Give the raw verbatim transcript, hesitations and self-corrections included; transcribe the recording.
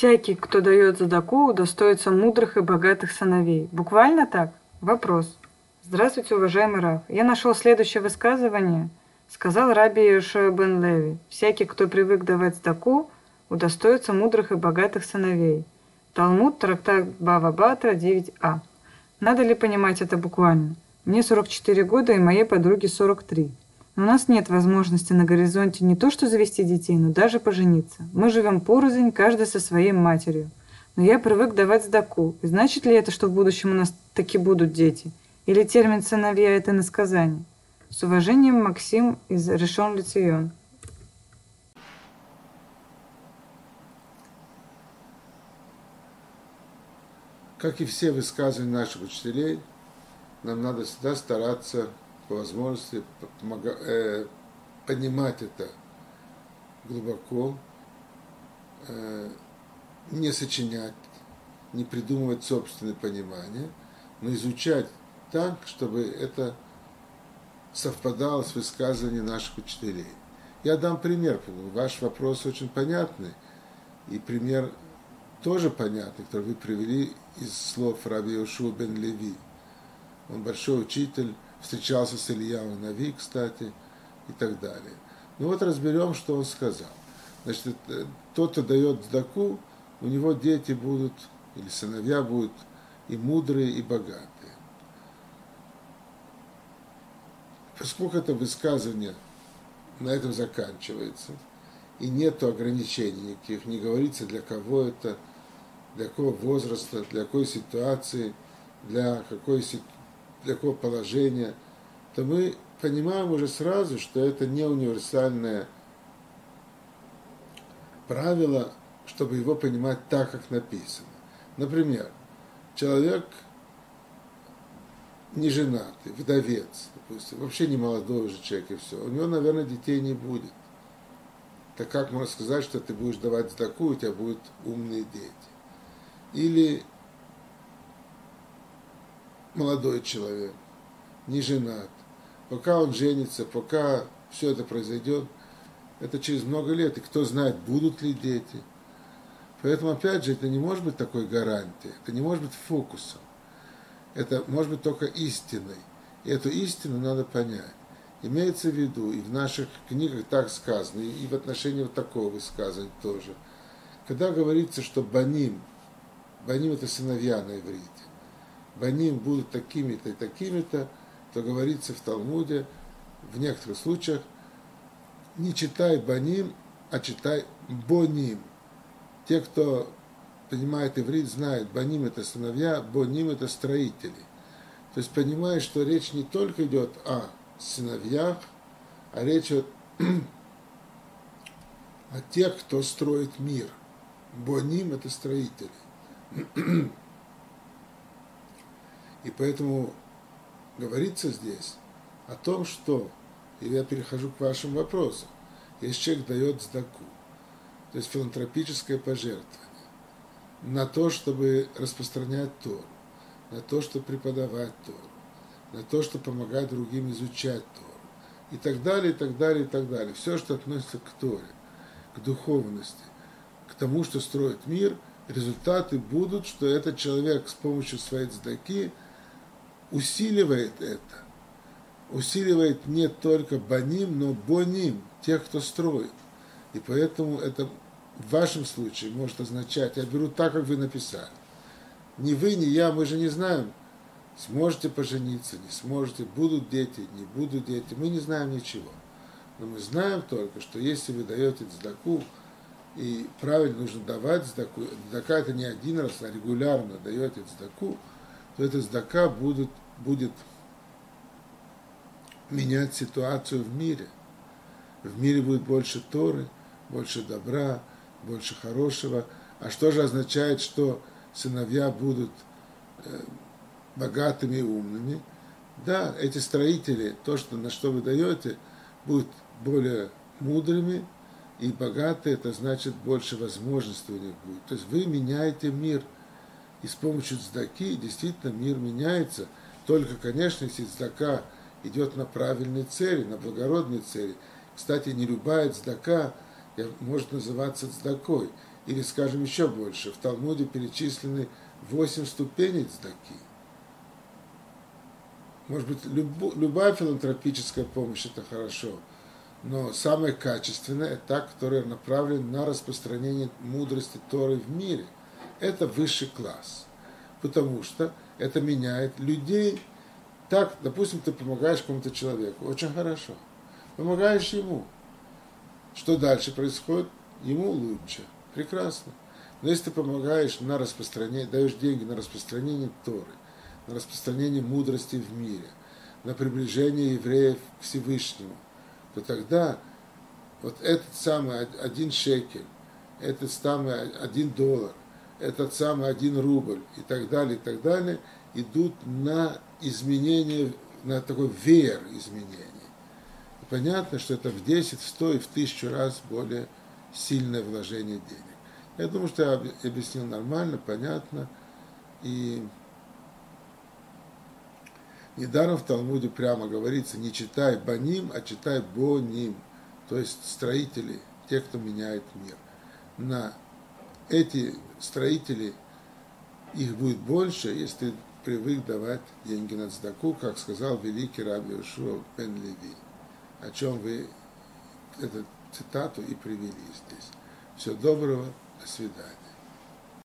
Всякий, кто дает задаку, удостоится мудрых и богатых сыновей. Буквально так? Вопрос. Здравствуйте, уважаемый Рав. Я нашел следующее высказывание. Сказал раби Йошуа бен Леви: всякий, кто привык давать задаку, удостоится мудрых и богатых сыновей. Талмуд, трактат Бава Батра, девять а. Надо ли понимать это буквально? Мне сорок четыре года и моей подруге сорок три. Но у нас нет возможности на горизонте не то что завести детей, но даже пожениться. Мы живем порознь, каждый со своей матерью. Но я привык давать сдаку. И значит ли это, что в будущем у нас таки будут дети? Или термин «сыновья» — это иносказание? С уважением, Максим из Ришон Ле-Цион. Как и все высказывания наших учителей, нам надо всегда стараться по возможности помога- э, понимать это глубоко, э, не сочинять, не придумывать собственное понимание, но изучать так, чтобы это совпадало с высказыванием наших учителей. Я дам пример. Ваш вопрос очень понятный, и пример тоже понятный, который вы привели из слов раби Йошуа бен Леви. Он большой учитель, встречался с Ильяу Нави, кстати, и так далее. Ну вот разберем, что он сказал. Значит, тот, кто дает цдаку, у него дети будут, или сыновья будут и мудрые, и богатые. Поскольку это высказывание на этом заканчивается, и нет ограничений никаких, не говорится, для кого это, для какого возраста, для какой ситуации, для какой ситуации, для какого положения, то мы понимаем уже сразу, что это не универсальное правило, чтобы его понимать так, как написано. Например, человек не женатый, вдовец, допустим, вообще не молодой уже человек и все, у него, наверное, детей не будет. Так как можно сказать, что ты будешь давать цдаку, у тебя будут умные дети? Или молодой человек, не женат, пока он женится, пока все это произойдет, это через много лет, и кто знает, будут ли дети. Поэтому, опять же, это не может быть такой гарантией, это не может быть фокусом, это может быть только истиной, и эту истину надо понять. Имеется в виду, и в наших книгах так сказано, и в отношении вот такого высказывания тоже, когда говорится, что баним, баним это сыновья на иврите, баним будут такими-то и такими-то, то говорится в Талмуде, в некоторых случаях, не читай баним, а читай боним. Те, кто понимает иврит, знают, баним это сыновья, боним это строители. То есть понимаешь, что речь не только идет о сыновьях, а речь идет о тех, кто строит мир. Боним это строители. И поэтому говорится здесь о том, что, и я перехожу к вашим вопросам, если человек дает цдаку, то есть филантропическое пожертвование, на то, чтобы распространять Тору, на то, чтобы преподавать Тору, на то, чтобы помогать другим изучать Тору, и так далее, и так далее, и так далее. Все, что относится к Торе, к духовности, к тому, что строит мир, результаты будут, что этот человек с помощью своей цдаки усиливает это. Усиливает не только баним, но боним, тех, кто строит. И поэтому это в вашем случае может означать, я беру так, как вы написали. Ни вы, ни я, мы же не знаем, сможете пожениться, не сможете, будут дети, не будут дети, мы не знаем ничего. Но мы знаем только, что если вы даете цдаку, и правильно нужно давать цдаку, цдака это не один раз, а регулярно даете цдаку, то эта цдака будет, будет менять ситуацию в мире. В мире будет больше Торы, больше добра, больше хорошего. А что же означает, что сыновья будут э, богатыми и умными? Да, эти строители, то, что, на что вы даете, будут более мудрыми и богатые, это значит больше возможностей у них будет. То есть вы меняете мир. И с помощью цдаки действительно мир меняется. Только, конечно, если цдака идет на правильные цели, на благородные цели. Кстати, не любая цдака может называться цдакой. Или, скажем, еще больше, в Талмуде перечислены восемь ступеней цдаки. Может быть, любо, любая филантропическая помощь – это хорошо, но самое качественное – это та, которая направлена на распространение мудрости Торы в мире. Это высший класс, потому что это меняет людей. Так, допустим, ты помогаешь какому-то человеку, очень хорошо, помогаешь ему. Что дальше происходит? Ему лучше, прекрасно. Но если ты помогаешь на распространение, даешь деньги на распространение Торы, на распространение мудрости в мире, на приближение евреев к Всевышнему, то тогда вот этот самый один шекель, этот самый один доллар, этот самый один рубль и так далее, и так далее, идут на изменение, на такой веер изменений. И понятно, что это в десять, в сто и в тысячу раз более сильное вложение денег. Я думаю, что я объяснил нормально, понятно. И недаром в Талмуде прямо говорится, не читай баним, а читай боним, то есть строители, те, кто меняет мир. На эти строители, их будет больше, если ты привык давать деньги на цдаку, как сказал великий Раби Йошуа бен Леви, о чем вы эту цитату и привели здесь. Всего доброго, до свидания.